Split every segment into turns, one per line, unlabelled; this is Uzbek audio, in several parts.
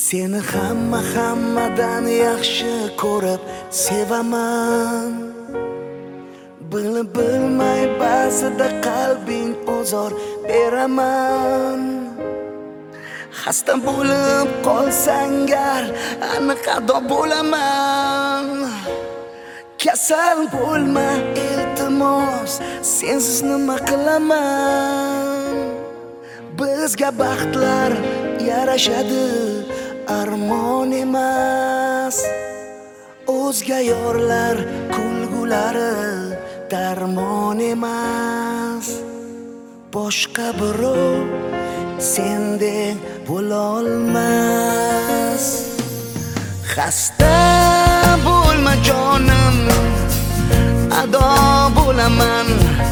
Seni hammadan yaxshi ko'rib sevaman. Bilib bilmay ba'zida qalbing ozor beraman. Xasta bo'lib qolsang gar aniq ado bo'laman. Kasal bo'lma iltimos, sensiz nima qilaman? Bizga baxtlar yarashadi, armon emas. O'zga yorlar kulgulari darmon emas. Boshqa birov sendek bo'lolmas. Xasta bo'lma jonim, ado bo'laman.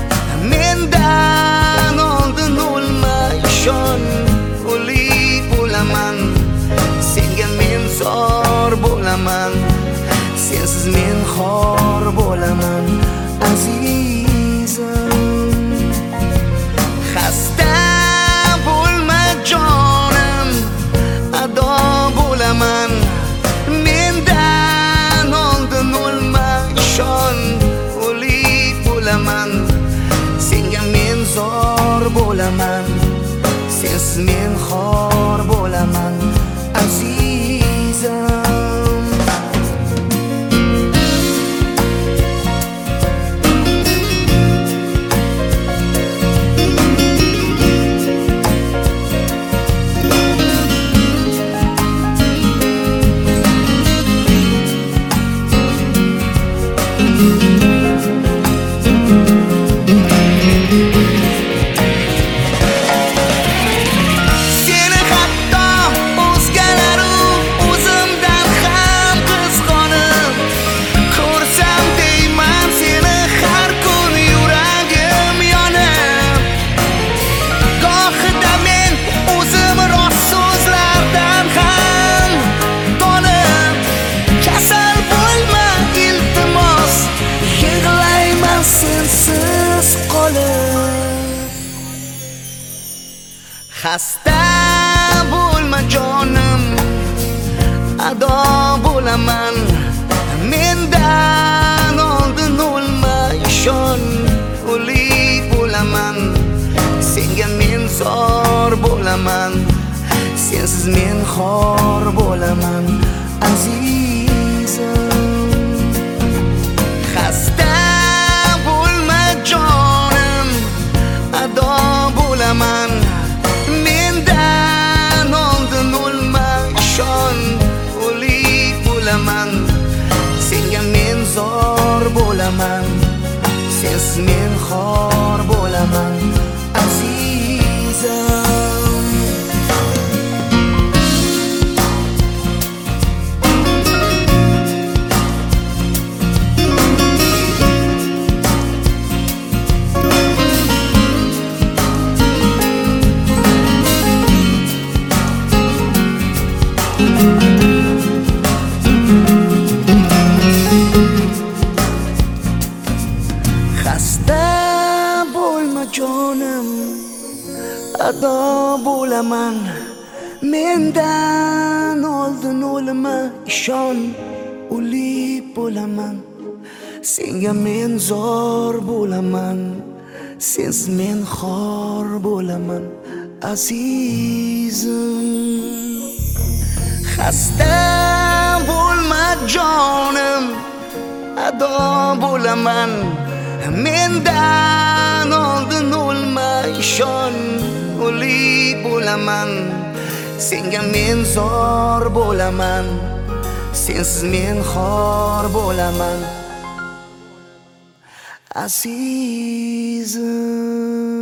Mendan oldin o'lma, ishon, o'lik bo'laman. Senga men zor bo'laman, sensiz men xor bo'laman azizim. Xasta bo'lma jonim, ado bo'laman. Mendan oldin o'lma, ishon, o'lik bo'laman. Senga men zor bo'laman, sensiz men xor bo'laman azizim. Xasta bo'lma jonim, ado bo'laman. Mendan oldin o'lma, ishon, o'lik bo'laman. Senga men zor bo'laman, sensiz men xor bo'laman azizim. Xasta bo'lma jonim, ado bo'laman. Mendan oldin o'lma, ishon, o'lik bo'laman. Senga men zor bo'laman, sensiz men xor bo'laman azizim. Xasta bo'lma jonim, ado bo'laman. Mendan oldin o'lma, ishon, o'lik bo'laman. Senga men zor bo'laman, sensiz men xor bo'laman azizim. Xasta bo'lma jonim, ado bo'laman. Mendan oldin o'lma, ishon, o'lik bo'laman. Senga men zor bo'laman, sensiz men xor bo'laman azizim.